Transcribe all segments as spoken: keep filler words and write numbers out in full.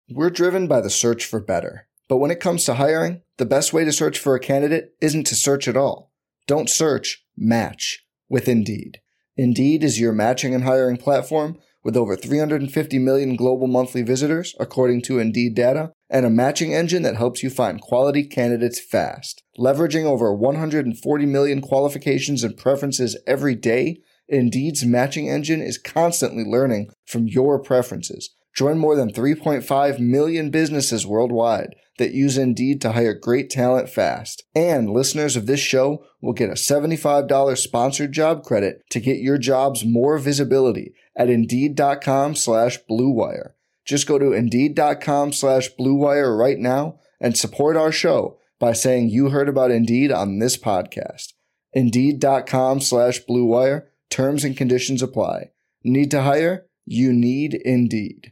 We're driven by the search for better. But when it comes to hiring, the best way to search for a candidate isn't to search at all. Don't search, match with Indeed. Indeed is your matching and hiring platform with over three hundred fifty million global monthly visitors, according to Indeed data, and a matching engine that helps you find quality candidates fast. Leveraging over one hundred forty million qualifications and preferences every day, Indeed's matching engine is constantly learning from your preferences. Join more than three point five million businesses worldwide that use Indeed to hire great talent fast. And listeners of this show will get a seventy-five dollars sponsored job credit to get your jobs more visibility at Indeed.com slash Blue Wire. Just go to Indeed.com slash Blue Wire right now and support our show by saying you heard about Indeed on this podcast. Indeed.com slash Blue Wire. Terms and conditions apply. Need to hire? You need Indeed.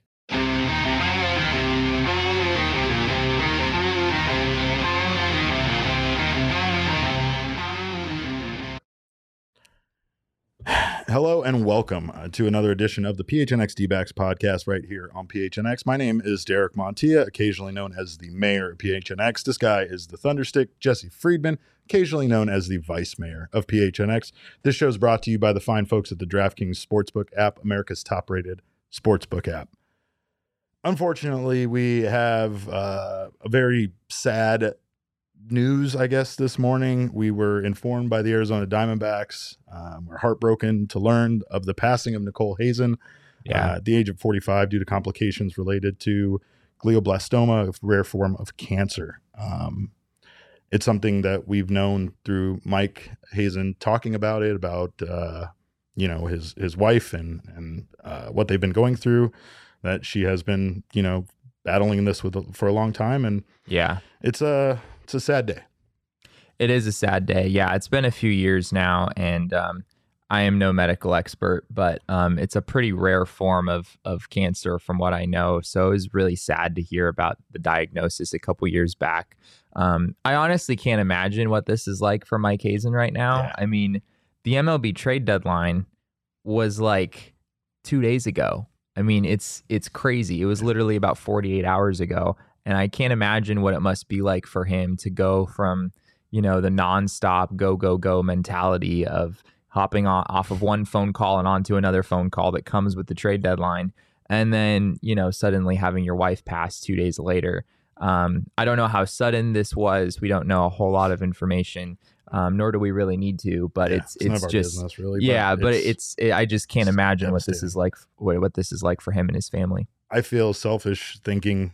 Hello and welcome uh, to another edition of the P H N X D-Backs podcast right here on P H N X. My name is Derek Montilla, occasionally known as the mayor of P H N X. This guy is the Thunderstick, Jesse Friedman, occasionally known as the vice mayor of P H N X. This show is brought to you by the fine folks at the DraftKings Sportsbook app, America's top-rated sportsbook app. Unfortunately, we have uh, a very sad news, I guess, this morning. We were informed by the Arizona Diamondbacks. Um, we're heartbroken to learn of the passing of Nicole Hazen yeah. uh, at the age of forty-five due to complications related to glioblastoma, a rare form of cancer. Um, it's something that we've known through Mike Hazen talking about it, about uh, you know his his wife and and uh, what they've been going through. That she has been you know battling this with for a long time, and yeah, it's a It's a sad day. It is a sad day. Yeah, it's been a few years now, and um, I am no medical expert, but um, it's a pretty rare form of of cancer from what I know. So it was really sad to hear about the diagnosis a couple years back. Um, I honestly can't imagine what this is like for Mike Hazen right now. Yeah. I mean, the M L B trade deadline was like two days ago. I mean, it's it's crazy. It was literally about forty-eight hours ago. And I can't imagine what it must be like for him to go from, you know, the nonstop go, go, go mentality of hopping on, off of one phone call and onto another phone call that comes with the trade deadline. And then, you know, suddenly having your wife pass two days later. Um, I don't know how sudden this was. We don't know a whole lot of information, um, nor do we really need to. But yeah, it's it's, it's none of just our business, really. yeah. But But it's, it's it, I just can't it's imagine what this is like. What, what this is like for him and his family. I feel selfish thinking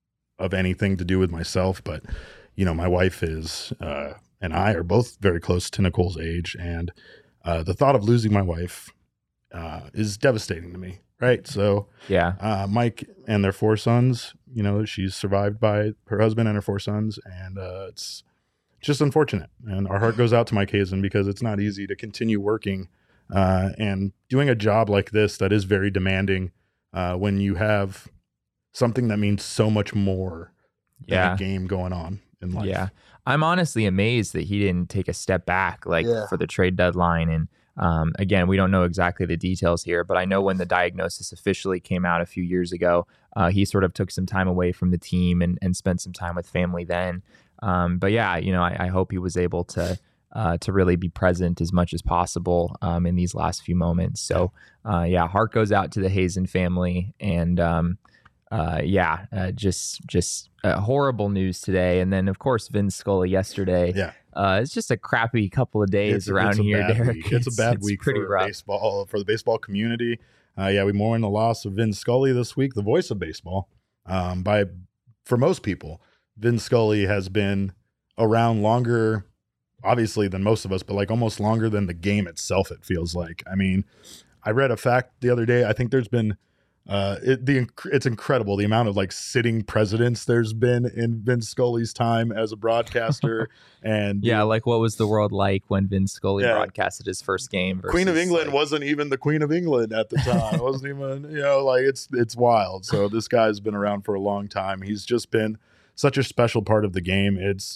of anything to do with myself, but you know, my wife is uh, and I are both very close to Nicole's age, and uh, the thought of losing my wife uh, is devastating to me. Right. So yeah, uh, Mike and their four sons, you know, she's survived by her husband and her four sons. And uh, it's just unfortunate. And our heart goes out to Mike Hazen because it's not easy to continue working uh, and doing a job like this that is very demanding uh, when you have something that means so much more than yeah. a game going on in life. Yeah. I'm honestly amazed that he didn't take a step back like Yeah. for the trade deadline. And Um, again, we don't know exactly the details here, but I know when the diagnosis officially came out a few years ago, uh, he sort of took some time away from the team and, and spent some time with family then. Um, but yeah, you know, I, I hope he was able to uh, to really be present as much as possible um, in these last few moments. So uh, yeah, heart goes out to the Hazen family, and um, uh, yeah, uh, just just uh, horrible news today. And then of course Vin Scully yesterday. Yeah. Uh, it's just a crappy couple of days It's, around it's a here, bad Derek. week. It's, it's a bad it's week pretty for rough. baseball, for the baseball community. Uh, yeah, we mourn the loss of Vin Scully this week, the voice of baseball. Um, by for most people, Vin Scully has been around longer, obviously, than most of us, but like almost longer than the game itself, it feels like. I mean, I read a fact the other day. I think there's been Uh, it, the it's incredible the amount of like sitting presidents there's been in Vin Scully's time as a broadcaster. And yeah, like what was the world like when Vin Scully yeah. broadcasted his first game? Queen of England like, wasn't even the Queen of England at the time. It wasn't even, you know, like it's it's wild. So this guy's been around for a long time. He's just been such a special part of the game. It's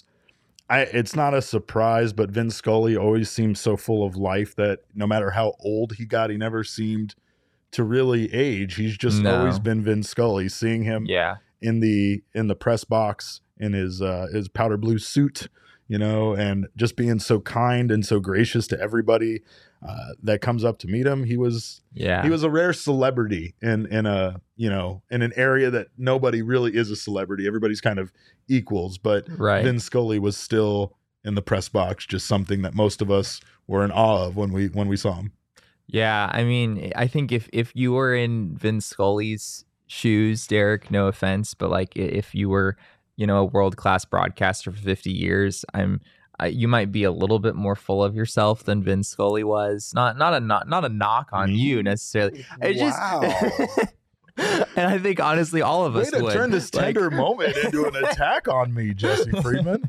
I it's not a surprise, but Vin Scully always seemed so full of life that no matter how old he got, he never seemed to really age. He's just No. always been Vin Scully. Seeing him yeah, in the in the press box in his uh, his powder blue suit, you know, and just being so kind and so gracious to everybody uh, that comes up to meet him. He was Yeah. he was a rare celebrity in in a you know in an area that nobody really is a celebrity. Everybody's kind of equals, but Right. Vin Scully was still in the press box, just something that most of us were in awe of when we when we saw him. Yeah, I mean, I think if if you were in Vin Scully's shoes, Derek, no offense, but like i- if you were, you know, a world class broadcaster for fifty years, I'm uh, you might be a little bit more full of yourself than Vin Scully was. Not not a not not a knock on Me? you necessarily. It Wow. just and I think honestly, all of Way us to would turn this Like- tender moment into an attack on me, Jesse Friedman.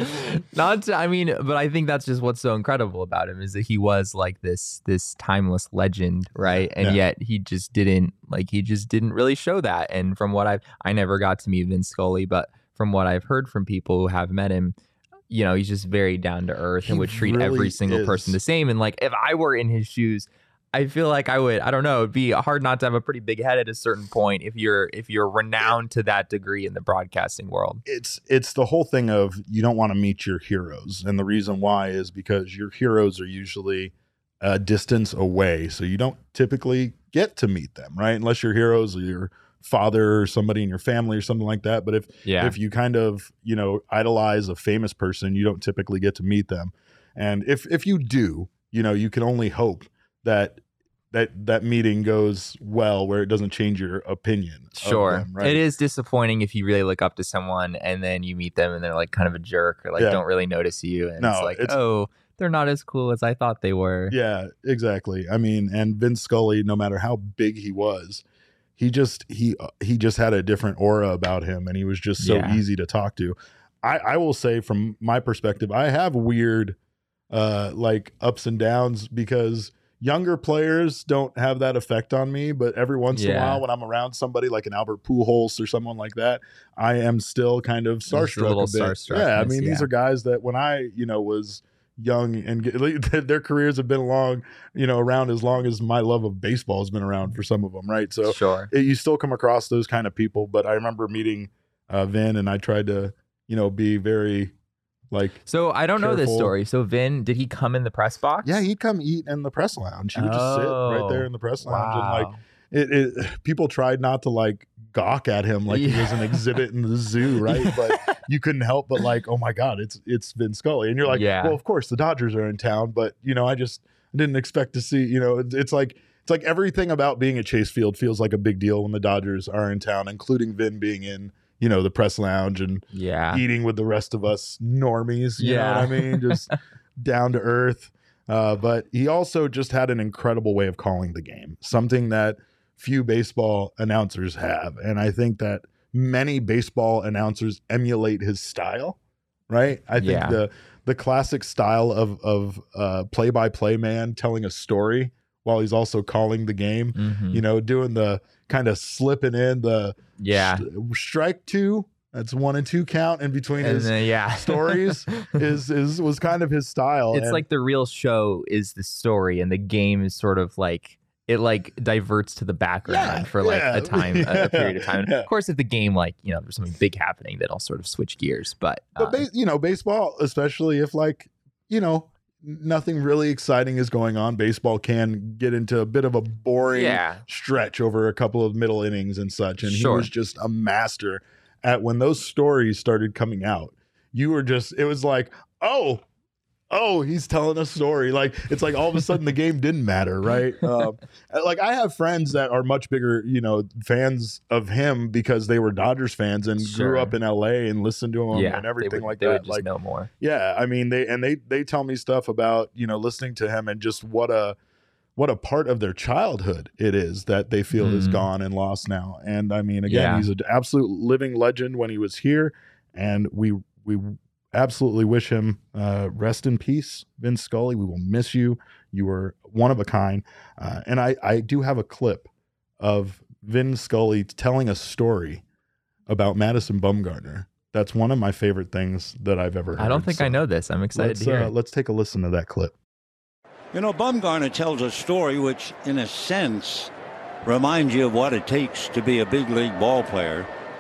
Not to, I mean, but I think that's just what's so incredible about him is that he was like this this timeless legend, right? And Yeah. yet he just didn't like he just didn't really show that. And from what I've I never got to meet Vin Scully, but from what I've heard from people who have met him, you know, he's just very down to earth He and would treat really every single is. person the same. And like if I were in his shoes, I feel like I would, I don't know, it'd be hard not to have a pretty big head at a certain point if you're if you're renowned to that degree in the broadcasting world. It's it's the whole thing of you don't want to meet your heroes, and the reason why is because your heroes are usually a distance away, so you don't typically get to meet them, right? Unless your heroes are your father or somebody in your family or something like that. But if Yeah. if you kind of you know idolize a famous person, you don't typically get to meet them, and if if you do, you know you can only hope that that that meeting goes well where it doesn't change your opinion of Sure. them, right? It is disappointing if you really look up to someone and then you meet them and they're like kind of a jerk or like Yeah. don't really notice you. And No, it's like, it's- oh, they're not as cool as I thought they were. Yeah, exactly. I mean, and Vince Scully, no matter how big he was, he just he uh, he just had a different aura about him, and he was just so Yeah. easy to talk to. I, I will say, from my perspective, I have weird, uh, like ups and downs because younger players don't have that effect on me. But every once in a Yeah. while, when I'm around somebody like an Albert Pujols or someone like that, I am still kind of There's a starstruck a, little bit. Yeah, I starstruckness, mean, yeah. these are guys that when I, you know, was young and get, their careers have been along, you know, around as long as my love of baseball has been around for some of them, right? So Sure. it, you still come across those kind of people. But I remember meeting uh, Vin, and I tried to, you know, be very like, So I don't know this Careful. story. So Vin, did he come in the press box? yeah, he'd come eat in the press lounge. He would just sit right there in the press lounge, and like Wow. it, it people tried not to like gawk at him like he was an Yeah. exhibit in the zoo, right? But you couldn't help but like, oh my God, it's it's Vin Scully. And you're like, Yeah. well, of course the Dodgers are in town, but you know, I just didn't expect to see, you know, it, it's like it's like everything about being at Chase Field feels like a big deal when the Dodgers are in town, including Vin being in, you know, the press lounge and Yeah. eating with the rest of us normies, you know Yeah. what I mean? Just down to earth. Uh, but he also just had an incredible way of calling the game, something that few baseball announcers have. And I think that many baseball announcers emulate his style, right? I think Yeah. the the classic style of of uh, play-by-play man telling a story while he's also calling the game, Mhm. you know, doing the kind of slipping in the Yeah. st- strike two, that's one and two count in between And his then, yeah. stories is is was kind of his style. It's And like the real show is the story and the game is sort of like it like diverts to the background Yeah, for like yeah, a time a- yeah, a period of time. yeah. Of course if the game like, you know, there's something big happening then I'll sort of switch gears, but, but uh, ba- you know, baseball, especially if like, you know, nothing really exciting is going on, baseball can get into a bit of a boring yeah. stretch over a couple of middle innings and such. And Sure. he was just a master at when those stories started coming out. You were just, it was like, oh, oh, he's telling a story. Like, it's like all of a sudden the game didn't matter, right? Um, like, I have friends that are much bigger, you know, fans of him because they were Dodgers fans and Sure. grew up in L A and listened to him yeah. and everything they would, like they that. would just Like, know more. yeah, I mean, they and they they tell me stuff about, you know, listening to him and just what a what a part of their childhood it is that they feel is Mhm. gone and lost now. And I mean, again, Yeah. he's an absolute living legend when he was here, and we we absolutely wish him uh, rest in peace, Vince Scully. We will miss you. You were one of a kind. Uh, and I I do have a clip of Vin Scully telling a story about Madison Bumgarner. That's one of my favorite things that I've ever heard. I don't think So I know this. I'm excited let's, to hear uh, it. let's take a listen to that clip. You know, Bumgarner tells a story which, in a sense, reminds you of what it takes to be a big league ball player.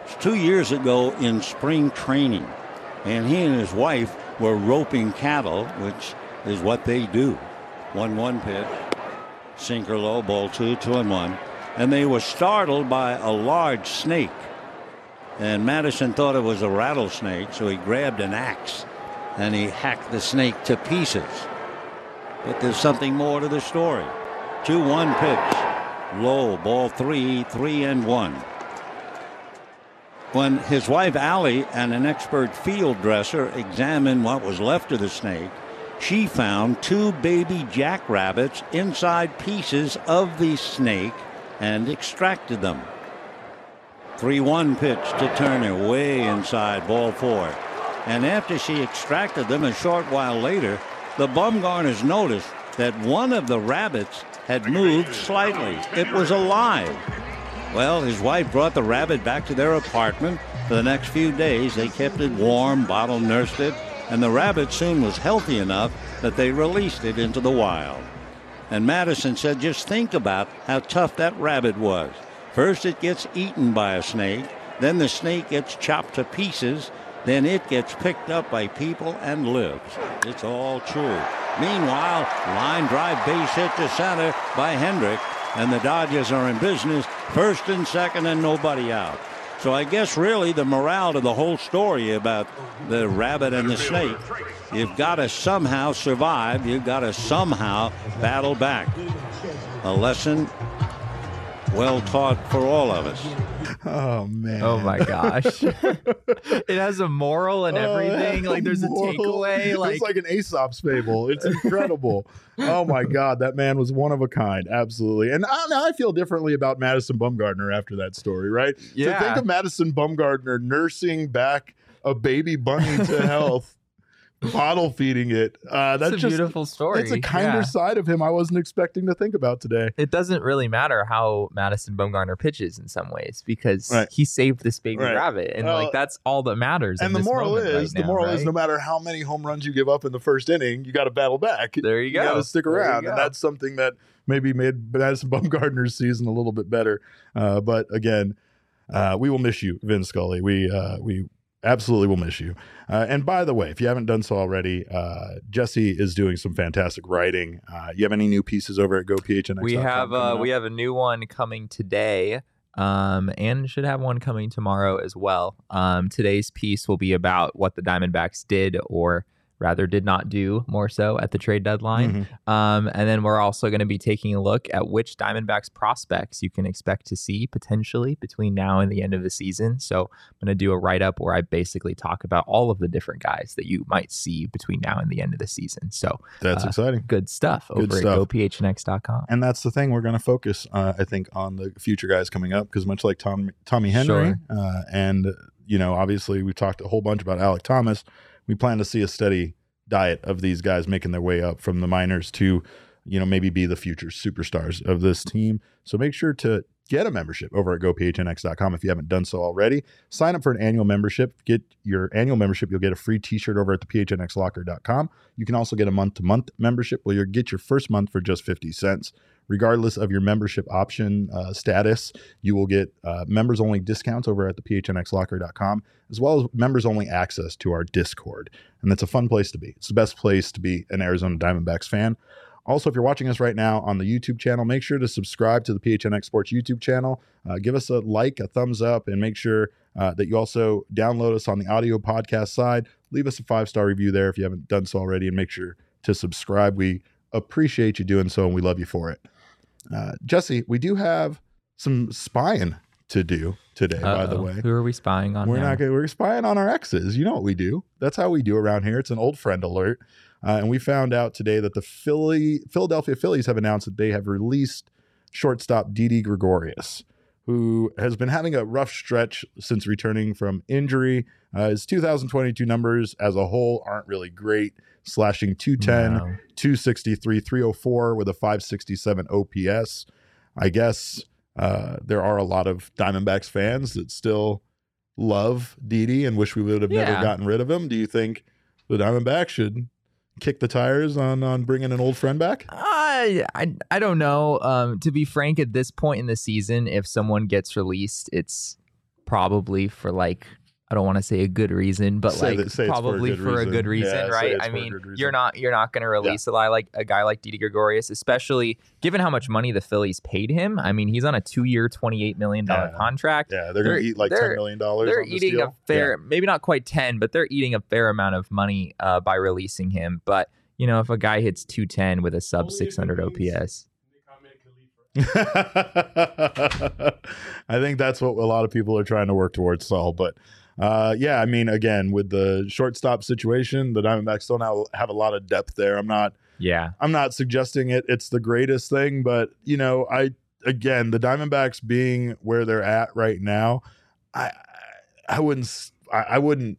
It's two years ago in spring training, and he and his wife were roping cattle, which is what they do. one one pitch, sinker low, ball two, two and one. And they were startled by a large snake. And Madison thought it was a rattlesnake, so he grabbed an axe and he hacked the snake to pieces. But there's something more to the story. two one pitch, low, ball three, three and one. When his wife Allie and an expert field dresser examined what was left of the snake, she found two baby jackrabbits inside pieces of the snake and extracted them. three one pitch to Turner, way inside, ball four. And after she extracted them, a short while later, the Bumgarners noticed that one of the rabbits had moved slightly. It was alive. Well, his wife brought the rabbit back to their apartment. For the next few days, they kept it warm, bottle nursed it, and the rabbit soon was healthy enough that they released it into the wild. And Madison said, just think about how tough that rabbit was. First it gets eaten by a snake, then the snake gets chopped to pieces, then it gets picked up by people and lives. It's all true. Meanwhile, line drive base hit to center by Hendrick, and the Dodgers are in business, first and second and nobody out. So I guess really the morale to the whole story about the rabbit and the snake, you've got to somehow survive, you've got to somehow battle back. A lesson well taught for all of us. Oh man! Oh my gosh! It has a moral and everything. Oh, like there's a moral. takeaway. Like it's like an Aesop's fable. It's incredible. Oh my God, that man was one of a kind. Absolutely. And I, I feel differently about Madison Bumgarner after that story. Right? Yeah. To think of Madison Bumgarner nursing back a baby bunny to health. Bottle feeding it. Uh, that's it's a just, beautiful story. It's a kinder Yeah. side of him I wasn't expecting to think about today. It doesn't really matter how Madison Bumgarner pitches in some ways because Right. he saved this baby Right. rabbit, and Well, like that's all that matters. And in the this moral moment is, right the now, moral is, right? no matter how many home runs you give up in the first inning, you got to battle back. There you You go. got to stick There you around, go. and that's something that maybe made Madison Bumgarner's season a little bit better. Uh, but again, uh, we will miss you, Vin Scully. We uh, we absolutely will miss you. Uh, and by the way, if you haven't done so already, uh, Jesse is doing some fantastic writing. Uh, you have any new pieces over at go p h n x dot com? We have uh, coming we up? have a new one coming today, um, and should have one coming tomorrow as well. Um, today's piece will be about what the Diamondbacks did, or rather did not do, more so at the trade deadline. Mhm. Um, and then we're also going to be taking a look at which Diamondbacks prospects you can expect to see potentially between now and the end of the season. So I'm going to do a write-up where I basically talk about all of the different guys that you might see between now and the end of the season. So That's uh, exciting. good stuff Good over stuff. at go p h n x dot com. And that's the thing. We're going to focus, uh, I think, on the future guys coming up because much like Tom, Tommy Henry, Sure. uh, and, you know, obviously we've talked a whole bunch about Alek Thomas. We plan to see a steady diet of these guys making their way up from the minors to, you know, maybe be the future superstars of this team. So make sure to get a membership over at go p h n x dot com if you haven't done so already. Sign up for an annual membership. Get your annual membership. You'll get a free t-shirt over at the p h n x locker dot com. You can also get a month-to-month membership where you'll get your first month for just fifty cents. Regardless of your membership option uh, status, you will get uh, members-only discounts over at the p h n x locker dot com, as well as members-only access to our Discord. And that's a fun place to be. It's the best place to be an Arizona Diamondbacks fan. Also, if you're watching us right now on the YouTube channel, make sure to subscribe to the P H N X Sports YouTube channel. Uh, give us a like, a thumbs up, and make sure uh, that you also download us on the audio podcast side. Leave us a five-star review there if you haven't done so already, and make sure to subscribe. We appreciate you doing so, and we love you for it. Uh, Jesse, we do have some spying to do today, by the Uh-oh. way. Who are we spying on We're now? not gonna, we're spying on our exes. You know what we do. That's how we do around here. It's an old friend alert. Uh, and we found out today that the Philly Philadelphia Phillies have announced that they have released shortstop Didi Gregorius, who has been having a rough stretch since returning from injury. Uh, his two thousand twenty-two numbers as a whole aren't really great, slashing two ten, No. two sixty-three, three oh four with a five sixty-seven O P S. I guess uh, there are a lot of Diamondbacks fans that still love Didi and wish we would have never Yeah. gotten rid of him. Do you think the Diamondbacks should kick the tires on on bringing an old friend back? I, I I don't know. Um, to be frank, at this point in the season, if someone gets released, it's probably for like, I don't want to say a good reason, but Say like that- say it's for a probably good for a reason. good reason, Yeah, say right? it's I for a mean, good reason. you're not you're not going to release a guy like a guy like Didi Gregorius, especially given how much money the Phillies paid him. I mean, he's on a two-year, twenty-eight million dollars Yeah. contract. Yeah, they're going They're- to eat like they're- ten million dollars They're on this eating deal. a fair, maybe not quite ten, but they're eating a fair amount of money uh, by releasing him. But you know, if a guy hits two ten with a sub six hundred O P S. I think that's what a lot of people are trying to work towards, Saul. But uh, yeah, I mean, again, with the shortstop situation, the Diamondbacks still now have a lot of depth there. I'm not, Yeah. I'm not suggesting it. It's the greatest thing, but you know, I again, the Diamondbacks being where they're at right now, I, I wouldn't, s- I, I wouldn't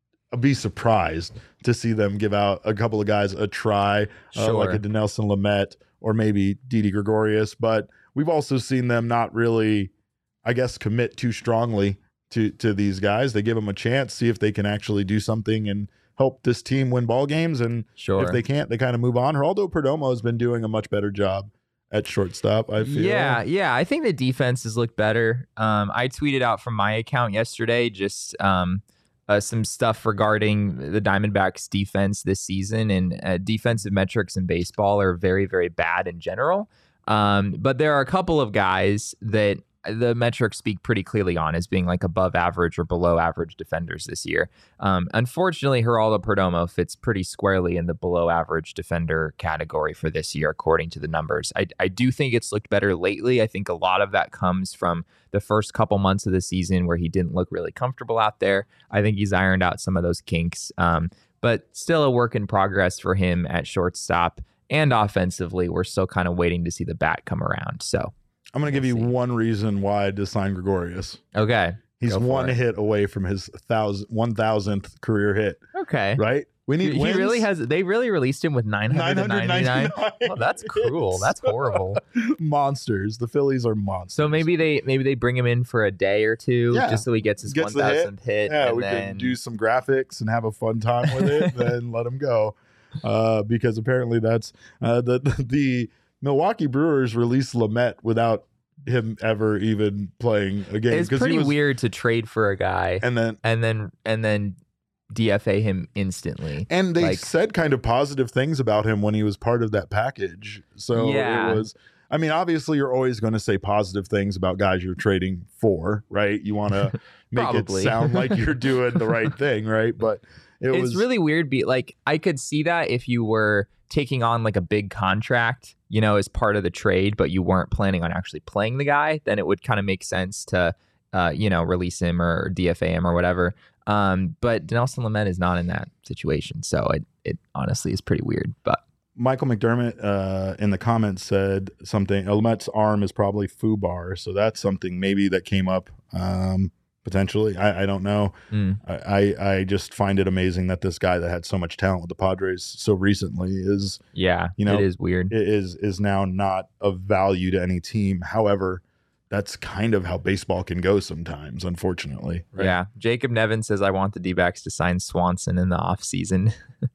be surprised to see them give out a couple of guys a try, uh, like Sure. a Dinelson Lamet or maybe Didi Gregorius. But we've also seen them not really, I guess, commit too strongly to to these guys. They give them a chance, see if they can actually do something and help this team win ball games. And Sure. if they can't, they kind of move on. Geraldo Perdomo has been doing a much better job at shortstop, I feel. Yeah, yeah. I think the defense has looked better. Um, I tweeted out from my account yesterday just um, uh, some stuff regarding the Diamondbacks defense this season, and uh, defensive metrics in baseball are very, very bad in general. Um, but there are a couple of guys that the metrics speak pretty clearly on as being like above average or below average defenders this year. Um, unfortunately, Geraldo Perdomo fits pretty squarely in the below average defender category for this year, according to the numbers. I, I do think it's looked better lately. I think a lot of that comes from the first couple months of the season where he didn't look really comfortable out there. I think he's ironed out some of those kinks, um, but still a work in progress for him at shortstop. And offensively, we're still kind of waiting to see the bat come around. So, I'm going to give We'll you see. one reason why to sign Gregorius. okay. He's Go for one it. hit away from his thousand, one thousandth career hit, Okay. right? We need He wins. really has. They really released him with nine hundred ninety-nine. Oh, that's cruel. That's horrible. Monsters. The Phillies are monsters. So maybe they maybe they bring him in for a day or two, Yeah. just so he gets his Gets one the hit. thousandth hit. yeah, and we then, can do some graphics and have a fun time with it, then let him go. Uh, because apparently that's uh, the the Milwaukee Brewers released Lamet without him ever even playing a game. It's 'cause he pretty was- weird to trade for a guy And then and then and then D F A him instantly. And they Like- said kind of positive things about him when he was part of that package. So Yeah. it was, I mean, obviously you're always going to say positive things about guys you're trading for, right? You want to make it Probably. sound like you're doing the right thing, right? But it It's was really weird. Be like, I could see that if you were taking on like a big contract, you know, as part of the trade, but you weren't planning on actually playing the guy, then it would kind of make sense to, uh, you know, release him or D F A him or whatever. Um, but Dinelson Lamet is not in that situation, so it it honestly is pretty weird. But Michael McDermott uh, in the comments said something. Lamet's arm is probably FUBAR, so that's something maybe that came up um, potentially. I, I don't know. mm, I, I I just find it amazing that this guy that had so much talent with the Padres so recently is yeah, You know, it is weird. is is now not of value to any team. However, that's kind of how baseball can go sometimes, unfortunately. Right? Yeah. Jacob Nevin says, I want the D-backs to sign Swanson in the offseason.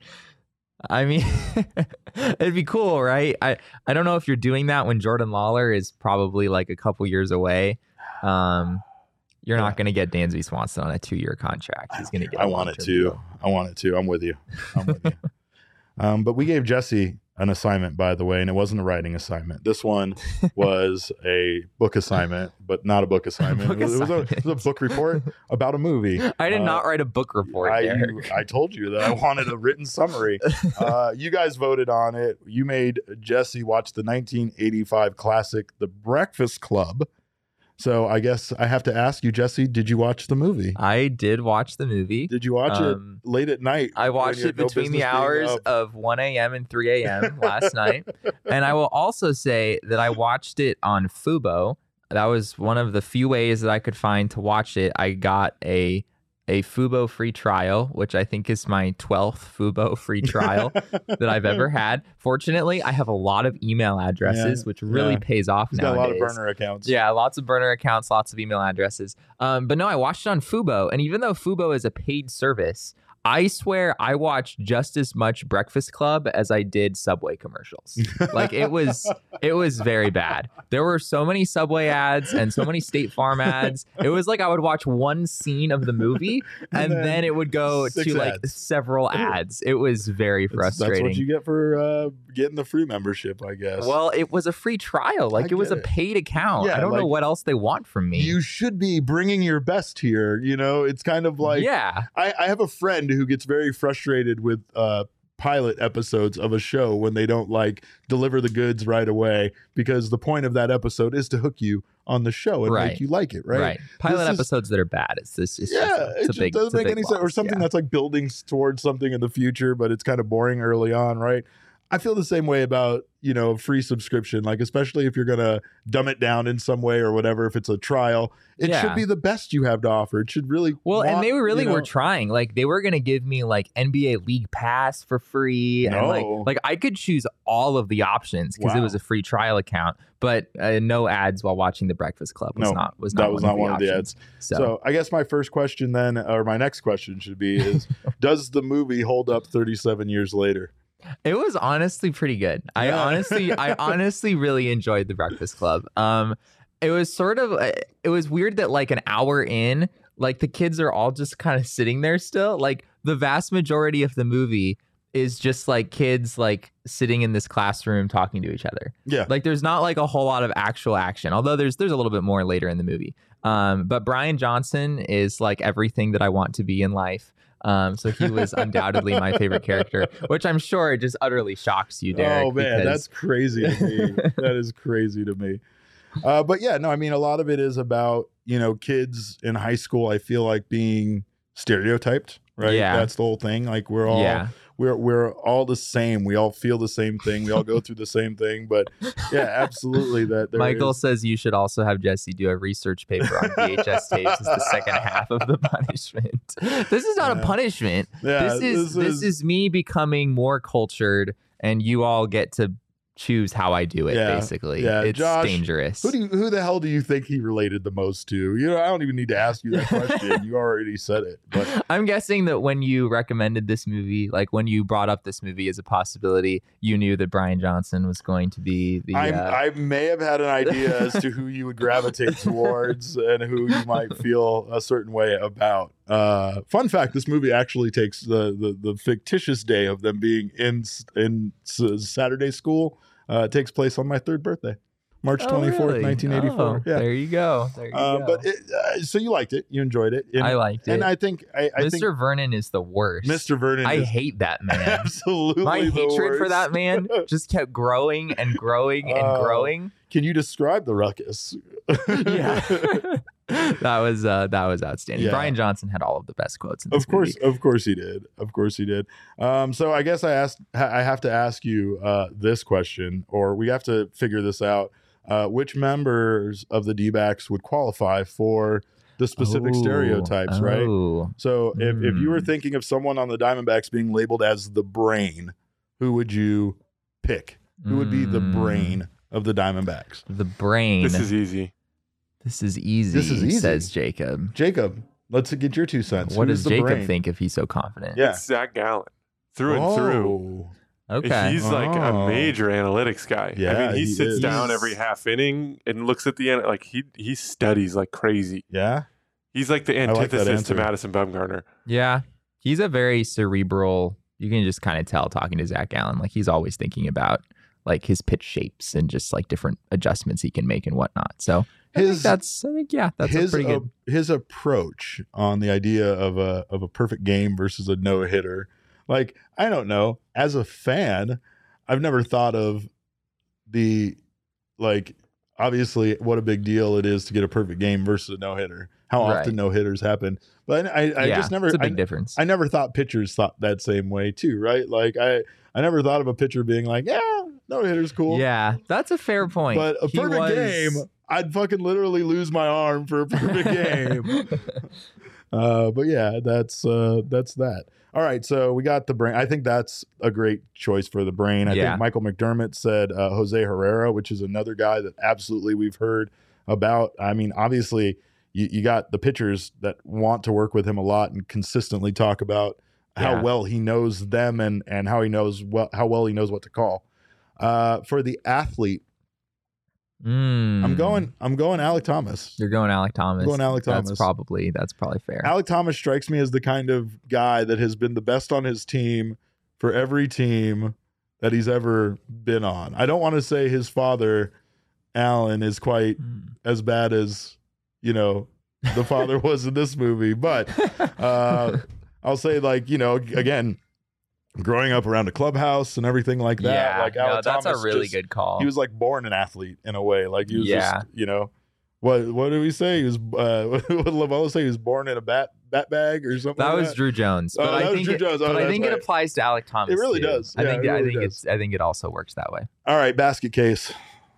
I mean, it'd be cool, right? I, I don't know if you're doing that when Jordan Lawler is probably like a couple years away. Um, you're Yeah. not going to get Dansby Swanson on a two-year contract. He's going to get. I a want it long-term to. deal. I want it to. I'm with you. I'm with you. Um, but we gave Jesse an assignment, by the way, and it wasn't a writing assignment. This one was a book assignment, but not a book assignment. Book it, was, it was a, it assignment. was a book report about a movie. I did Uh, not write a book report. I, Derek. you- I told you that I wanted a written summary. Uh, you guys voted on it. You made Jesse watch the nineteen eighty-five classic, The Breakfast Club. So I guess I have to ask you, Jesse, did you watch the movie? I did watch the movie. Did you watch Um, it late at night? I when watched you it had no between the business being hours up? of one a.m. and three a.m. last night. And I will also say that I watched it on Fubo. That was one of the few ways that I could find to watch it. I got a a Fubo free trial, which I think is my twelfth Fubo free trial that I've ever had. Fortunately, I have a lot of email addresses, Yeah, which really yeah. pays off He's nowadays. got a lot of burner accounts. Yeah, lots of burner accounts, lots of email addresses. Um, but no, I watched it on Fubo, and even though Fubo is a paid service, I swear I watched just as much Breakfast Club as I did Subway commercials. Like it was it was very bad. There were so many Subway ads and so many State Farm ads. It was like I would watch one scene of the movie and, and then, then it would go to like ads. several ads. It was very frustrating. That's what you get for uh, getting the free membership, I guess. Well, it was a free trial. Like I it was a it. paid account. Yeah, I don't like, know what else they want from me. You should be bringing your best here. You know, it's kind of like, yeah. I, I have a friend who gets very frustrated with uh, pilot episodes of a show when they don't like deliver the goods right away, because the point of that episode is to hook you on the show and right. make you like it, right? Right. Pilot this episodes is, that are bad. It's this. It's yeah, just a, it's it a big, doesn't make any loss. sense. Or something yeah. that's like building towards something in the future, but it's kind of boring early on, right? I feel the same way about, you know, a free subscription, like especially if you're going to dumb it down in some way or whatever, if it's a trial, it yeah. should be the best you have to offer. It should really well, want, and they really you know, were trying. Like they were going to give me like N B A League Pass for free. No. And like, like I could choose all of the options because wow. it was a free trial account, but uh, no ads while watching The Breakfast Club was no, not was not that was one not of one of the options. ads. So. so I guess my first question then, or my next question should be is, does the movie hold up thirty-seven years later? It was honestly pretty good. I Yeah. honestly, I honestly really enjoyed The Breakfast Club. Um, it was sort of, it was weird that like an hour in, like the kids are all just kind of sitting there still. Like the vast majority of the movie is just like kids like sitting in this classroom talking to each other. Yeah. Like there's not like a whole lot of actual action, although there's there's a little bit more later in the movie. Um, but Brian Johnson is like everything that I want to be in life. Um, so he was undoubtedly my favorite character, which I'm sure just utterly shocks you, Derek. Oh man, because... that's crazy to me. That is crazy to me. Uh, but yeah, no, I mean, a lot of it is about, you know, kids in high school, I feel like being stereotyped, right? Yeah. That's the whole thing. Like we're all, yeah. we're, we're all the same. We all feel the same thing. We all go through the same thing, but yeah, absolutely. That there Michael is... says you should also have Jesse do a research paper on V H S tapes as the second half of the punishment. This is not yeah. a punishment. Yeah, this is, this is, this is me becoming more cultured and you all get to choose how I do it, yeah, basically. Yeah. It's Josh, dangerous. Who do you, who the hell do you think he related the most to? You know, I don't even need to ask you that question. You already said it. But I'm guessing that when you recommended this movie, like when you brought up this movie as a possibility, you knew that Brian Johnson was going to be the. I'm, Uh... I may have had an idea as to who you would gravitate towards and who you might feel a certain way about. Uh, fun fact: this movie actually takes the, the the fictitious day of them being in in Saturday school. Uh, it takes place on my third birthday, March twenty-fourth, oh, really? nineteen eighty-four. Oh, yeah, there you go. There you uh, go. But it, uh, so you liked it, you enjoyed it. And, I liked it. and I think I, I Mister think Vernon is the worst. Mister Vernon. I is hate that man. absolutely My the hatred for worst. that man just kept growing and growing and Uh, growing. Can you describe the ruckus? Yeah. that was uh, that was outstanding. Yeah. Brian Johnson had all of the best quotes in this Of course, movie. of course he did. Of course he did. Um, so I guess I asked. I have to ask you uh, this question, or we have to figure this out. Uh, which members of the D-backs would qualify for the specific Oh, stereotypes, right? oh. So if, if you were Hmm. thinking of someone on the Diamondbacks being labeled as the brain, who would you pick? Who would be the Mm, brain of the Diamondbacks? The brain. This is easy. This is easy. This is easy. Says Jacob. Jacob, let's get your two cents. What Who does is the Jacob brain? think if he's so confident? Yeah. It's Zach Gallen, through and through. Oh. Okay. He's like a Oh. major analytics guy. I Yeah, mean, he, he sits is. down every half inning and looks at the end. Like he he studies like crazy. Yeah. He's like the like that antithesis answer. to Madison Bumgarner. Yeah. He's a very cerebral, you can just kind of tell talking to Zach Gallen. Like he's always thinking about like his pitch shapes and just like different adjustments he can make and whatnot. So I think His- that's I think yeah, that's a his pretty good. a- his approach on the idea of a of a perfect game versus a no hitter. Like I don't know, as a fan, I've never thought of the like obviously what a big deal it is to get a perfect game versus a no hitter. How Right. often no hitters happen, but I I yeah, just never it's a big I, difference. I never thought pitchers thought that same way too, right? Like I I never thought of a pitcher being like, yeah, no hitter's cool. Yeah, that's a fair point. But a He perfect was- game, I'd fucking literally lose my arm for a perfect game. Uh, but yeah, that's uh, that's that. All right, so we got the brain. I think that's a great choice for the brain. I Yeah. think Michael McDermott said uh, Jose Herrera, which is another guy that absolutely we've heard about. I mean, obviously, you, you got the pitchers that want to work with him a lot and consistently talk about how Yeah. well he knows them and and how he knows well how well he knows what to call. Uh, for the athlete, Mm. I'm going I'm going Alec Thomas. You're going Alec Thomas. going Alec Thomas. That's probably that's probably fair. Alec Thomas strikes me as the kind of guy that has been the best on his team for every team that he's ever been on. I don't want to say his father, Alan, is quite Mm. as bad as, you know, the father was in this movie, but uh, I'll say, like, you know, again, growing up around a clubhouse and everything like that, yeah, like no, Alec that's Thomas a really just- good call. He was like born an athlete in a way. Like he was Yeah. just, you know, what what did we say? He was uh what did Lavella say? He was born in a bat bat bag or something. that like was that? Drew Jones, Oh, but that I was think Drew it, Jones. Oh, but I that's think right. it applies to Alec Thomas. It really too. does. I Yeah, think it I really think does. it's I think it also works that way. All right, basket case.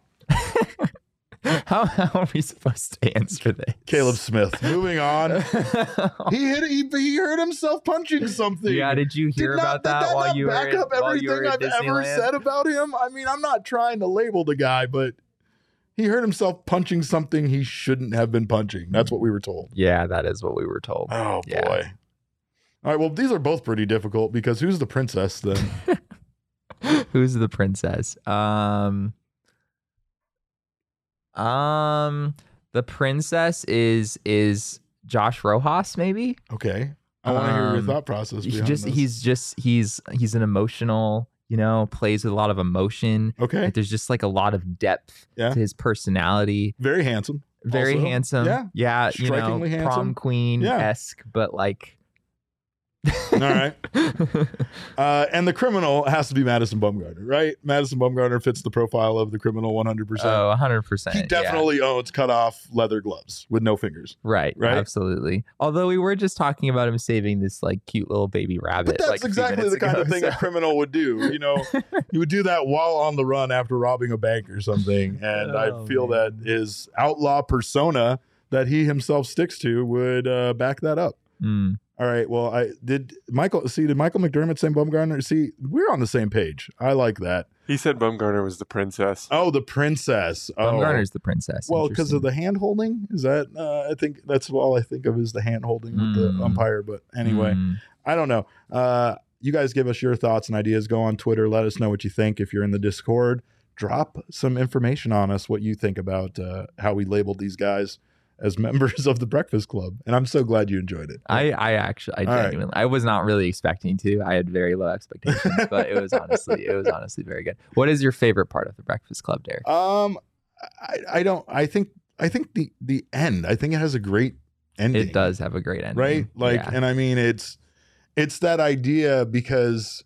How, how are we supposed to answer this? Caleb Smith. Moving on. He hit he, he hurt himself punching something. yeah, did you hear Did not- about that, did that while not you were back in, up while you were everything in I've ever Disneyland? said about him? I mean, I'm not trying to label the guy, but he hurt himself punching something he shouldn't have been punching. That's what we were told. Yeah, that is what we were told. Oh Yeah. boy. All right, well, these are both pretty difficult because who's the princess then? Who's the princess? Um, um, the princess is is Josh Rojas, maybe. Okay. I want to hear your Um, thought process He behind just this. he's just he's he's an emotional, you know, plays with a lot of emotion. Okay. Like, there's just like a lot of depth Yeah. to his personality. Very handsome. Very Also. handsome. Yeah. Yeah. You know, Strikingly handsome. prom queen esque, but like. All right. Uh, and the criminal has to be Madison Bumgarner, right? Madison Bumgarner fits the profile of the criminal one hundred percent. Oh, one hundred percent. He definitely owns cut off leather gloves with no fingers. Right, Right? absolutely. Although we were just talking about him saving this like cute little baby rabbit. But that's like, a few exactly minutes the kind ago, of thing so- a criminal would do. You know, he would do that while on the run after robbing a bank or something. And Oh, I feel man. that his outlaw persona that he himself sticks to would uh, back that up. Mm. All right. Well, I did Michael see did Michael McDermott say Bumgarner? See, we're on the same page. I like that. He said Bumgarner was the princess. Oh, the princess. Oh. Bumgarner's the princess. Well, because of the hand holding, is that? Uh, I think that's all I think of is the hand holding with the Mm. umpire. But anyway, Mm. I don't know. Uh, you guys give us your thoughts and ideas. Go on Twitter. Let us know what you think. If you're in the Discord, drop some information on us. What you think about uh, how we labeled these guys as members of the Breakfast Club. And I'm so glad you enjoyed it. I, I actually, I All right. genuinely, I was not really expecting to. I had very low expectations, but it was honestly, it was honestly very good. What is your favorite part of the Breakfast Club, Derek? Um, I, I don't. I think. I think the the end. I think it has a great ending. It does have a great ending, right? Like, yeah. and I mean, it's it's that idea because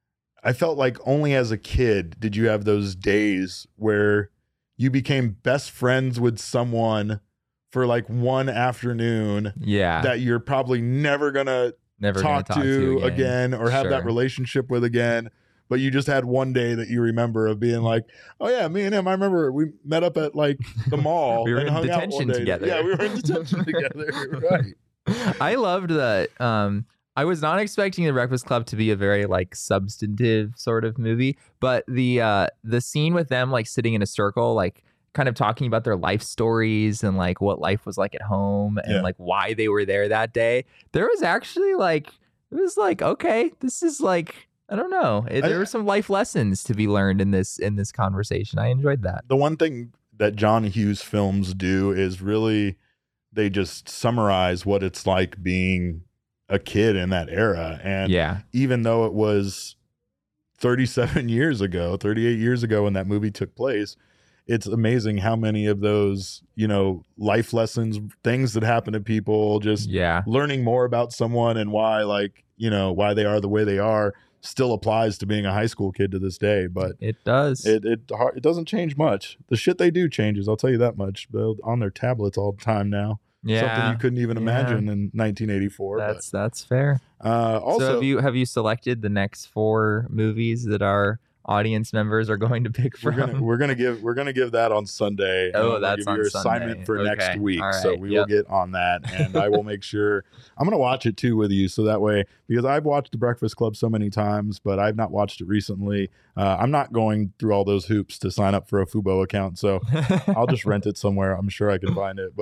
I felt like only as a kid did you have those days where you became best friends with someone for like one afternoon yeah, that you're probably never gonna never talk, gonna talk to, to again. or have that Sure. relationship with again. But you just had one day that you remember of being like, oh yeah, me and him. I remember we met up at like the mall. We were and in hung out one detention day. together. Yeah, we were in detention together. Right. I loved that. Um, I was not expecting the Breakfast Club to be a very like substantive sort of movie, but the uh, the scene with them like sitting in a circle, like kind of talking about their life stories and like what life was like at home and Yeah. like why they were there that day. There was actually like it was like okay, this is like I don't know. It, I- there were some life lessons to be learned in this in this conversation. I enjoyed that. The one thing that John Hughes films do is really they just summarize what it's like being a kid in that era. And Yeah, even though it was thirty-seven years ago, thirty-eight years ago when that movie took place, it's amazing how many of those, you know, life lessons, things that happen to people, just yeah, learning more about someone and why, like, you know, why they are the way they are still applies to being a high school kid to this day. But it does. it it har- it doesn't change much. The shit they do changes, I'll tell you that much. They're on their tablets all the time now. yeah, Something you couldn't even Yeah. imagine in nineteen eighty-four. that's that's fair. But uh, also, so have you have you selected the next four movies that our audience members are going to pick we're from? gonna we're gonna give we're gonna give that on Sunday. and Oh, I'm gonna that's give on you your Sunday. assignment for Okay. next week. All So right. we Yep. will get on that, and I will make sure I'm gonna watch it too with you, so that way because I've watched The Breakfast Club so many times, but I've not watched it recently. Uh, I'm not going through all those hoops to sign up for a Fubo account, so I'll just rent it somewhere. I'm sure I can find it, but.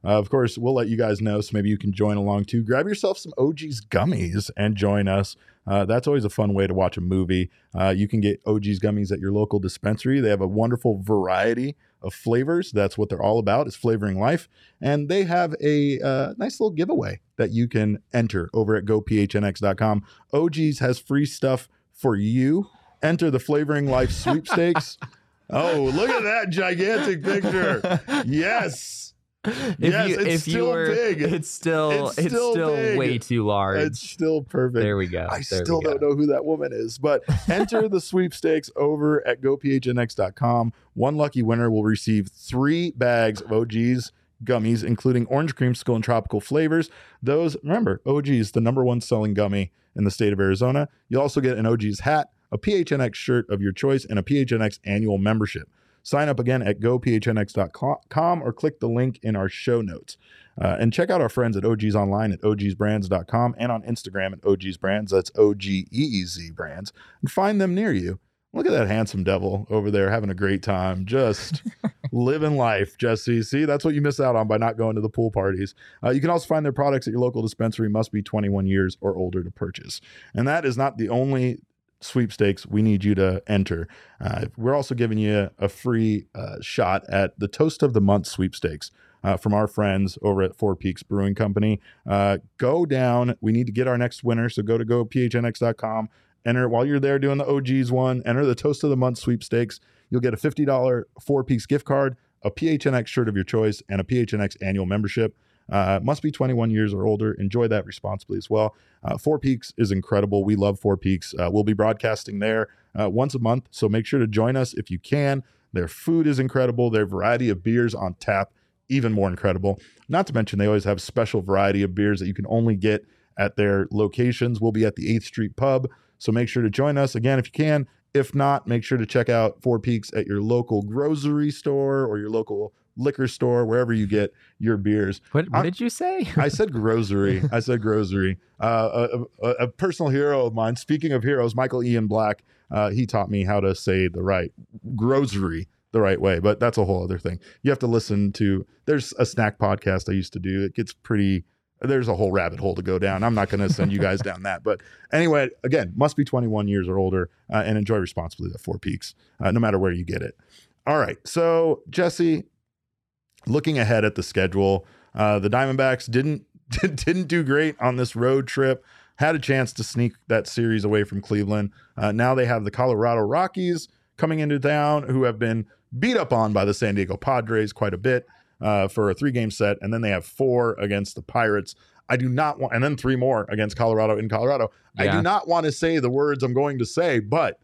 Uh, of course, we'll let you guys know, so maybe you can join along too. Grab yourself some O G's gummies and join us. Uh, that's always a fun way to watch a movie. Uh, you can get O G's gummies at your local dispensary. They have a wonderful variety of flavors. That's what they're all about, is flavoring life. And they have a uh, nice little giveaway that you can enter over at go p h n x dot com. O G's has free stuff for you. Enter the Flavoring Life sweepstakes. Oh, look at that gigantic picture. Yes. If yes, you, it's if still you were, big. It's still It's it's still still, big. way too large. It's still perfect. There we go. I There still we go. don't know who that woman is, but enter the sweepstakes over at go p h n x dot com. One lucky winner will receive three bags of O G's gummies, including orange creamsicle and tropical flavors. Those, remember, O G's, the number one selling gummy in the state of Arizona. You'll also get an O G's hat, a P H N X shirt of your choice, and a P H N X annual membership. Sign up again at go p h n x dot com or click the link in our show notes. Uh, and check out our friends at O G's online at o g s brands dot com and on Instagram at O G's Brands. That's O G E E Z Brands. And find them near you. Look at that handsome devil over there having a great time. Just living life, Jesse. See, that's what you miss out on by not going to the pool parties. Uh, you can also find their products at your local dispensary. Must be twenty-one years or older to purchase. And that is not the only sweepstakes we need you to enter. Uh, we're also giving you a free uh, shot at the Toast of the Month sweepstakes uh, from our friends over at Four Peaks Brewing Company. Uh, go down. We need to get our next winner, so go to go p h n x dot com. Enter while you're there doing the O G's one. Enter the Toast of the Month sweepstakes. You'll get a fifty dollars Four Peaks gift card, a P H N X shirt of your choice, and a P H N X annual membership. Uh, must be twenty-one years or older. Enjoy that responsibly as well. Uh, Four Peaks is incredible. We love Four Peaks. Uh, we'll be broadcasting there uh, once a month, so make sure to join us if you can. Their food is incredible. Their variety of beers on tap, even more incredible. Not to mention, they always have special variety of beers that you can only get at their locations. We'll be at the eighth Street Pub, so make sure to join us again if you can. If not, make sure to check out Four Peaks at your local grocery store or your local liquor store, wherever you get your beers. What, what did you say? I said grocery. I said grocery. Uh, a, a, a personal hero of mine, speaking of heroes, Michael Ian Black, uh, he taught me how to say the right grocery the right way, but that's a whole other thing. You have to listen to, there's a snack podcast I used to do. It gets pretty, there's a whole rabbit hole to go down. I'm not going to send you guys down that. But anyway, again, must be twenty-one years or older uh, and enjoy responsibly at Four Peaks, uh, no matter where you get it. All right. So, Jesse, looking ahead at the schedule, uh, the Diamondbacks didn't didn't do great on this road trip. Had a chance to sneak that series away from Cleveland. Uh, now they have the Colorado Rockies coming into town, who have been beat up on by the San Diego Padres quite a bit uh, for a three-game set, and then they have four against the Pirates. I do not want, and then three more against Colorado in Colorado. Yeah. I do not want to say the words I'm going to say, but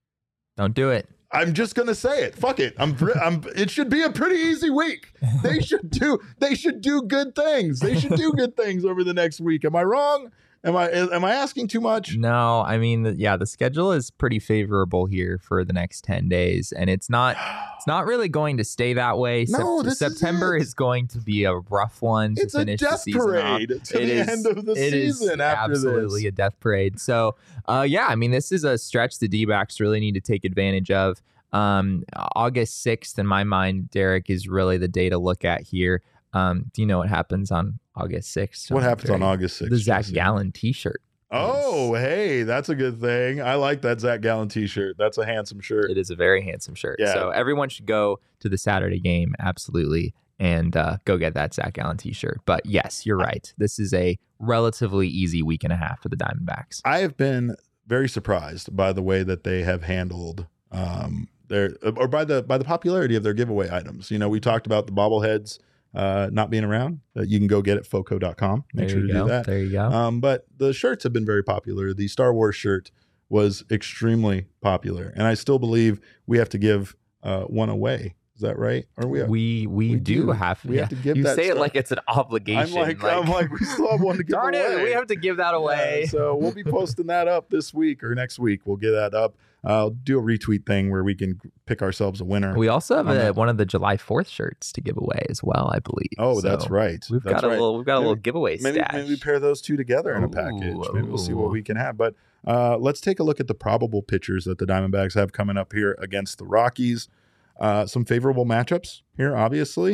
Don't do it. I'm just gonna say it. Fuck it. I'm. I'm. It should be a pretty easy week. They should do. They should do good things. They should do good things over the next week. Am I wrong? Am I? Am I asking too much? No, I mean, the, yeah, the schedule is pretty favorable here for the next ten days, and it's not it's not really going to stay that way. No, Sep- this is September it. is going to be a rough one to It's a finish the death season parade off. to It the is- end of the it is season after absolutely this. a death parade. So, uh, yeah, I mean, this is a stretch the D-backs really need to take advantage of. Um, August sixth, in my mind, Derek, is really the day to look at here. Um, do you know what happens on August sixth? What happens on August sixth? The Zach Jesse? Gallen T-shirt. Oh, hey, that's a good thing. I like that Zach Gallen T-shirt. That's a handsome shirt. It is a very handsome shirt. Yeah. So everyone should go to the Saturday game, absolutely, and uh, go get that Zach Gallen T-shirt. But yes, you're right. This is a relatively easy week and a half for the Diamondbacks. I have been very surprised by the way that they have handled um, their, or by the by the popularity of their giveaway items. You know, we talked about the bobbleheads uh, not being around. Uh, you can go get it at foco dot com. Make There sure you to go. do that. There you go. Um, but the shirts have been very popular. The Star Wars shirt was extremely popular, and I still believe we have to give uh, one away. Is that right? Or we have, we we, we do, do. have We yeah. have to give you that say it Star- like it's an obligation. I'm like, I'm like, we still have one to give darn away. it, we have to give that away. Yeah, so we'll be posting that up this week or next week. We'll get that up. I'll do a retweet thing where we can pick ourselves a winner. We also have on a, that. one of the July fourth shirts to give away as well, I believe. oh, So that's right. We've That's got a right. little we've got a little Maybe- giveaway Maybe, stash. maybe we pair those two together in a Ooh, package. Maybe we'll see what ooh. we can have. But uh, let's take a look at the probable pitchers that the Diamondbacks have coming up here against the Rockies. Uh, some favorable matchups here, obviously.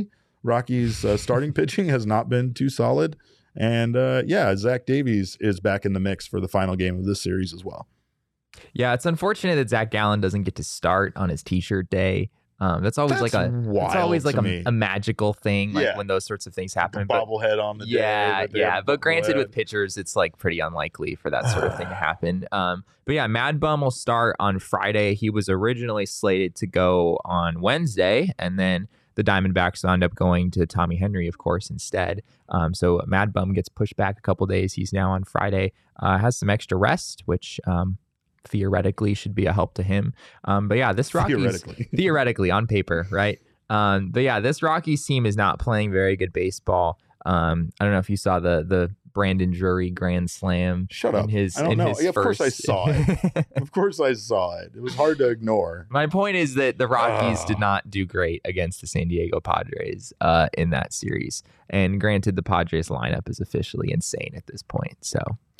Rockies uh, starting pitching has not been too solid. And uh, yeah, Zach Davies is back in the mix for the final game of this series as well. Yeah, it's unfortunate that Zach Gallen doesn't get to start on his T-shirt day. Um, that's always That's like a it's always like a, a magical thing, like yeah. when those sorts of things happen. The bobblehead on the yeah, day. Yeah, but granted, with pitchers, it's like pretty unlikely for that sort of thing to happen. Um, but yeah, Mad Bum will start on Friday. He was originally slated to go on Wednesday, and then the Diamondbacks will end up going to Tommy Henry, of course, instead. Um, so Mad Bum gets pushed back a couple days. He's now on Friday. Uh, has some extra rest, which um, theoretically should be a help to him. Um, but yeah, this Rockies theoretically. theoretically on paper, right? Um, but yeah, this Rockies team is not playing very good baseball. Um, I don't know if you saw the the Brandon Drury grand slam. Shut up. In his, I don't in know. his Yeah, of first... course I saw it. Of course I saw it. It was hard to ignore. My point is that the Rockies Oh. did not do great against the San Diego Padres uh, in that series. And granted, the Padres lineup is officially insane at this point. So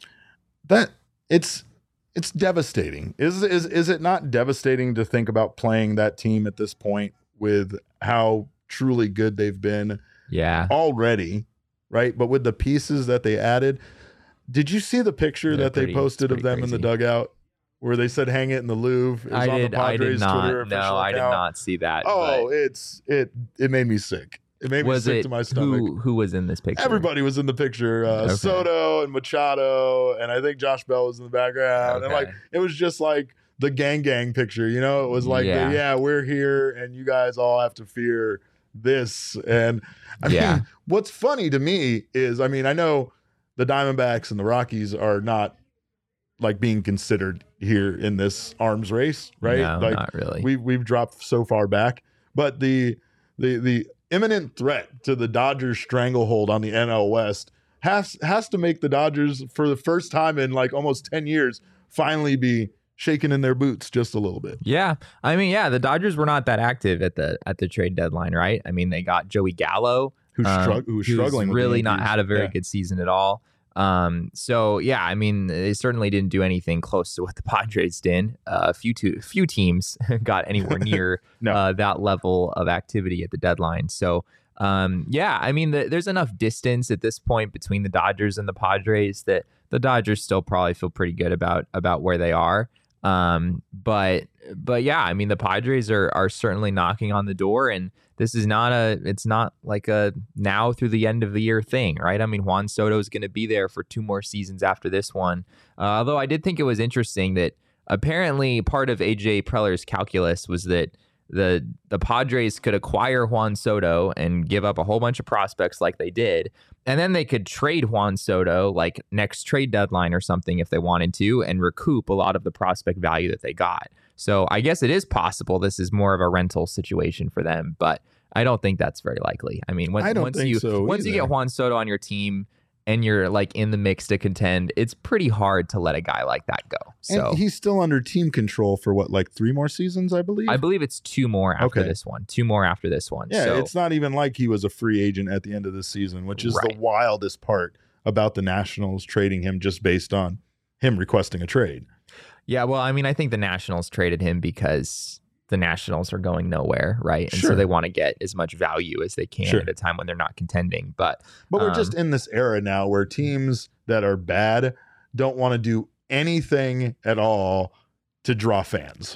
That it's it's devastating. Is is is it not devastating to think about playing that team at this point with how truly good they've been yeah, already, right? But with the pieces that they added, did you see the picture They're that they pretty- posted it's of them pretty in the crazy. dugout where they said hang it in the Louvre? It was I on did. the I did Padres not. Twitter official No, I did account. not see that. Oh, but it's it it made me sick. It made me was sick it to my stomach. who who was in this picture? Everybody was in the picture. Uh, Okay. Soto and Machado, and I think Josh Bell was in the background. And Okay. like it was just like the gang gang picture, you know? It was like, Yeah. the, yeah, we're here, and you guys all have to fear this. And I Yeah. mean, what's funny to me is, I mean, I know the Diamondbacks and the Rockies are not like being considered here in this arms race, right? No, like not really. we've we've dropped so far back, but the the the imminent threat to the Dodgers stranglehold on the N L West has has to make the Dodgers, for the first time in like almost ten years, finally be shaking in their boots just a little bit. Yeah, I mean, yeah, the Dodgers were not that active at the at the trade deadline, right? I mean, they got Joey Gallo, Who's, um, strugg- who was who's struggling with the really not injuries. had a very Yeah. good season at all. Um, so yeah, I mean, they certainly didn't do anything close to what the Padres did. Uh, a few to, few teams got anywhere near No. uh, that level of activity at the deadline. So um, yeah, I mean, the, there's enough distance at this point between the Dodgers and the Padres that the Dodgers still probably feel pretty good about about where they are. Um, but but yeah, I mean, the Padres are are certainly knocking on the door, and this is not a it's not like a now through the end of the year thing, right? I mean, Juan Soto is going to be there for two more seasons after this one. Uh, although I did think it was interesting that apparently part of A J Preller's calculus was that the the Padres could acquire Juan Soto and give up a whole bunch of prospects like they did, and then they could trade Juan Soto like next trade deadline or something if they wanted to, and recoup a lot of the prospect value that they got. So I guess it is possible this is more of a rental situation for them, but I don't think that's very likely. I mean, when, I don't once think you so once you either. get Juan Soto on your team and you're like in the mix to contend, it's pretty hard to let a guy like that go. So And he's still under team control for what, like three more seasons, I believe? I believe it's two more after Okay. this one. Two more after this one. Yeah, so, it's not even like he was a free agent at the end of the season, which is Right. the wildest part about the Nationals trading him just based on him requesting a trade. yeah, well, I mean, I think the Nationals traded him because the Nationals are going nowhere, right? And Sure. so they want to get as much value as they can Sure. at a time when they're not contending. But But we're um, just in this era now where teams that are bad don't want to do anything at all to draw fans.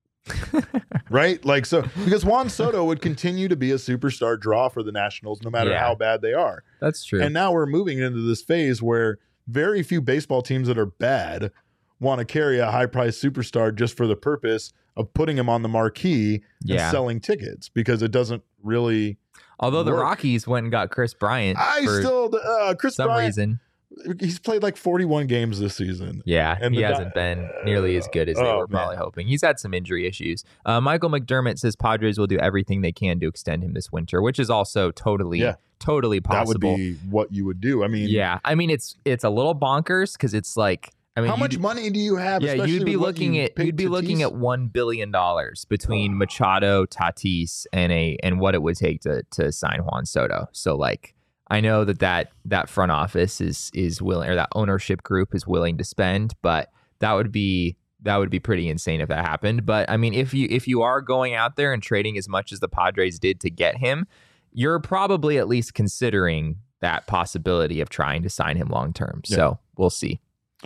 Right? Like, so, because Juan Soto would continue to be a superstar draw for the Nationals no matter Yeah. how bad they are. that's true. And now we're moving into this phase where very few baseball teams that are bad want to carry a high priced superstar just for the purpose of putting him on the marquee and Yeah. selling tickets, because it doesn't really. Although the work. Rockies went and got Chris Bryant I for still, uh, Chris some Bryant, reason. he's played like forty-one games this season. Yeah, And he the hasn't guy- been nearly as good as they Oh, were probably man. hoping. He's had some injury issues. Uh, Michael McDermott says Padres will do everything they can to extend him this winter, which is also totally, Yeah. totally possible. That would be what you would do. I mean, yeah, I mean it's it's a little bonkers because it's like I mean how much you'd- money do you have? Yeah, especially you'd be with what looking you at paid you'd be looking Tatis? at one billion dollars between Machado, Tatis, and a and what it would take to to sign Juan Soto. So like I know that that that front office is is willing, or that ownership group is willing to spend, but that would be that would be pretty insane if that happened. But I mean, if you if you are going out there and trading as much as the Padres did to get him, you're probably at least considering that possibility of trying to sign him long term. Yeah. So we'll see.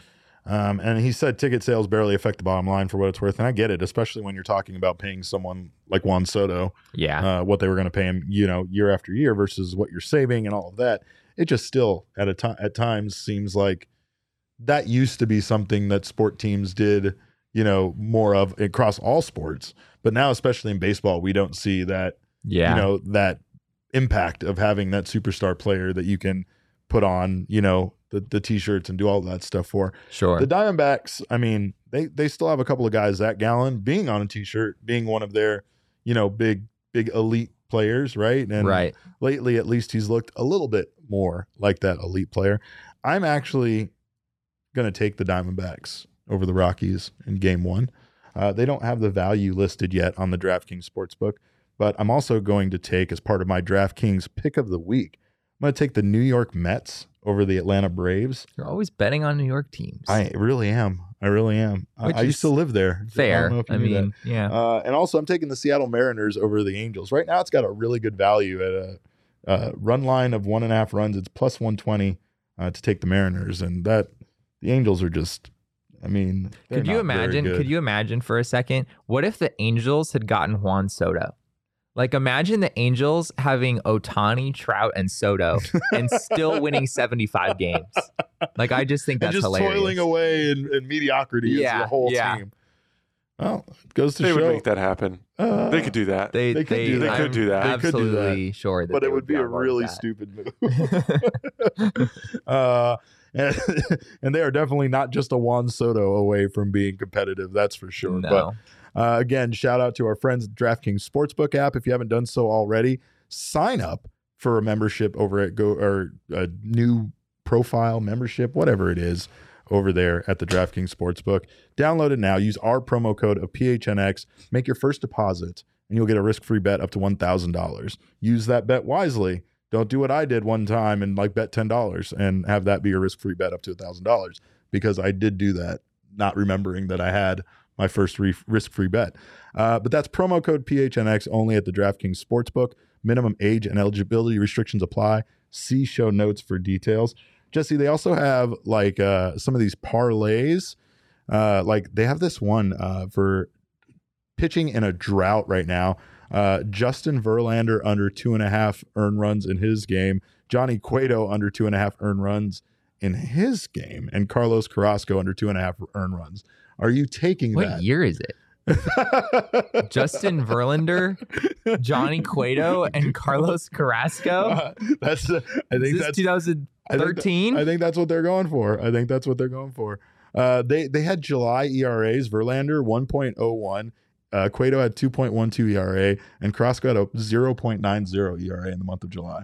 Um, and he said ticket sales barely affect the bottom line for what it's worth. And I get it, especially when you're talking about paying someone like Juan Soto, Yeah. uh, what they were going to pay him, you know, year after year versus what you're saving and all of that. It just still at a time at times seems like that used to be something that sport teams did, you know, more of across all sports. But now, especially in baseball, we don't see that, Yeah. you know, that impact of having that superstar player that you can put on, you know, the, the t-shirts and do all that stuff for. Sure. The Diamondbacks, I mean, they they still have a couple of guys, Zach Gallen being on a t-shirt, being one of their, you know, big, big elite players, right? And right. lately, at least, he's looked a little bit more like that elite player. I'm actually going to take the Diamondbacks over the Rockies in game one. Uh, they don't have the value listed yet on the DraftKings Sportsbook, but I'm also going to take, as part of my DraftKings pick of the week, I'm going to take the New York Mets over the Atlanta Braves. You're always betting on New York teams. I really am. I really am. I, Which I used is to live there. Fair. I, don't know if you I knew mean, yeah. that. Uh, and also, I'm taking the Seattle Mariners over the Angels. Right now, it's got a really good value at a, a run line of one and a half runs. It's plus one twenty uh, to take the Mariners, and that the Angels are just. I mean, could you imagine? Could you imagine for a second? What if the Angels had gotten Juan Soto? Like, imagine the Angels having Ohtani, Trout, and Soto, and still winning seventy-five games. Like, I just think that's and just hilarious. toiling away in, in mediocrity Yeah, as the whole yeah. team. Well, it goes to They show would make that happen. uh, They could do that. They, They could they, do that. They could I'm do that. They could do that. Absolutely sure that but they it would be be a on board really with that. stupid move. uh, and, and they are definitely not just a Juan Soto away from being competitive. That's for sure. No. But uh, again, shout out to our friends at DraftKings Sportsbook app. If you haven't done so already, sign up for a membership over at Go or a new profile membership, whatever it is, over there at the DraftKings Sportsbook. Download it now. Use our promo code of P H N X. Make your first deposit, and you'll get a risk-free bet up to one thousand dollars. Use that bet wisely. Don't do what I did one time and like bet ten dollars and have that be your risk-free bet up to one thousand dollars, because I did do that, not remembering that I had my first re- risk-free bet. Uh, but that's promo code P H N X only at the DraftKings Sportsbook. Minimum age and eligibility restrictions apply. See show notes for details. Jesse, they also have like uh, some of these parlays. Uh, like they have this one uh, for pitching in a drought right now. Uh, Justin Verlander under two and a half earned runs in his game. Johnny Cueto under two and a half earned runs in his game. And Carlos Carrasco under two and a half earned runs. Are you taking What that? year is it? Justin Verlander, Johnny Cueto, and Carlos Carrasco. Uh, that's uh, I think Is this that's twenty thirteen? I think that's what they're going for. I think that's what they're going for. Uh, they they had July E R As. Verlander one point oh one, uh, Cueto had two point one two E R A, and Carrasco had a zero point nine zero E R A in the month of July.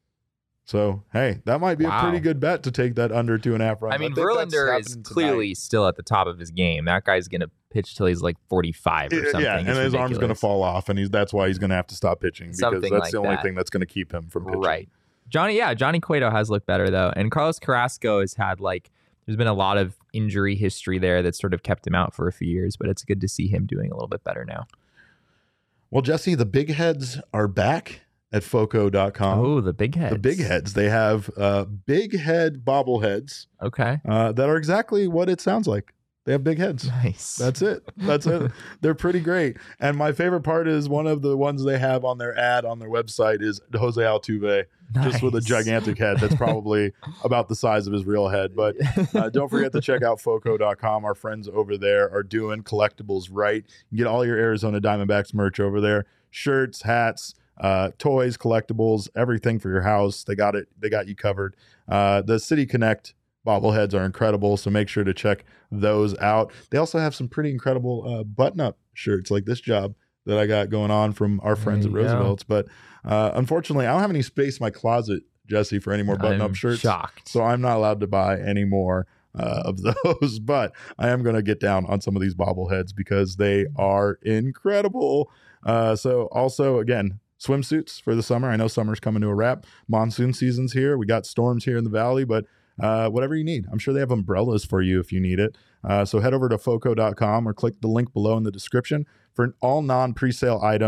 So hey, that might be Wow. a pretty good bet to take that under two and a half runs. I mean, think that's Verlander is happening clearly still at the top of his game. That guy's going to pitch till he's like forty-five or tonight. something. Yeah, and It's his arm's going to ridiculous. fall off, and he's that's why he's going to have to stop pitching, because Something that's like the only that. thing that's going to keep him from pitching. Right. Johnny, yeah, Johnny Cueto has looked better though. And Carlos Carrasco has had like, there's been a lot of injury history there that sort of kept him out for a few years, but it's good to see him doing a little bit better now. Well, Jesse, the big heads are back at Foco dot com. Oh, the big heads. The big heads. They have uh, big head bobbleheads Okay. uh, that are exactly what it sounds like. They have big heads. Nice. That's it. That's it. They're pretty great. And my favorite part is one of the ones they have on their ad on their website is Jose Altuve, just with a Nice. gigantic head that's probably about the size of his real head. But uh, don't forget to check out Foco dot com. Our friends over there are doing collectibles right. You get all your Arizona Diamondbacks merch over there. Shirts, hats, uh, toys, collectibles, everything for your house. They got it. They got you covered. Uh, the City Connect bobbleheads are incredible, so make sure to check those out. They also have some pretty incredible uh, button-up shirts like this job that I got going on from our friends There at you go. Roosevelt's. But uh, unfortunately, I don't have any space in my closet, Jesse, for any more button-up I'm shirts. shocked. So I'm not allowed to buy any more uh, of those. But I am going to get down on some of these bobbleheads because they are incredible. Uh, so also, again, swimsuits for the summer. I know summer's coming to a wrap. Monsoon season's here. We got storms here in the valley, but uh, whatever you need. I'm sure they have umbrellas for you if you need it. Uh, so head over to Foco dot com or click the link below in the description for all non-presale items.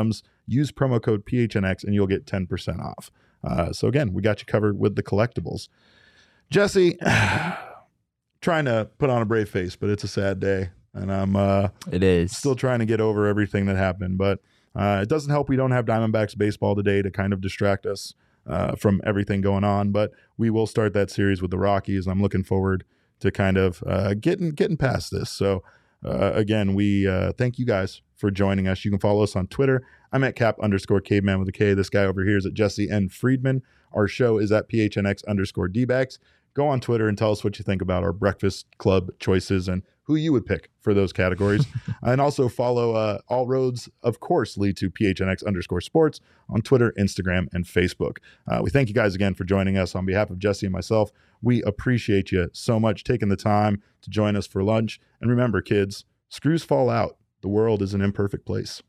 use promo code P H N X and you'll get ten percent off. Uh, so again, we got you covered with the collectibles. Jesse, trying to put on a brave face, but it's a sad day. And I'm uh, it is still trying to get over everything that happened. But uh, it doesn't help we don't have Diamondbacks baseball today to kind of distract us uh, from everything going on. But we will start that series with the Rockies. I'm looking forward to kind of uh, getting getting past this. So uh, again, we uh, thank you guys for joining us. You can follow us on Twitter. I'm at cap underscore caveman with a K. This guy over here is at Jesse N. Friedman. Our show is at P H N X underscore D-backs. Go on Twitter and tell us what you think about our Breakfast Club choices and who you would pick for those categories. And also follow uh, all roads, of course, lead to P H N X underscore sports on Twitter, Instagram, and Facebook. Uh, we thank you guys again for joining us. On behalf of Jesse and myself, we appreciate you so much taking the time to join us for lunch. And remember, kids, screws fall out. The world is an imperfect place.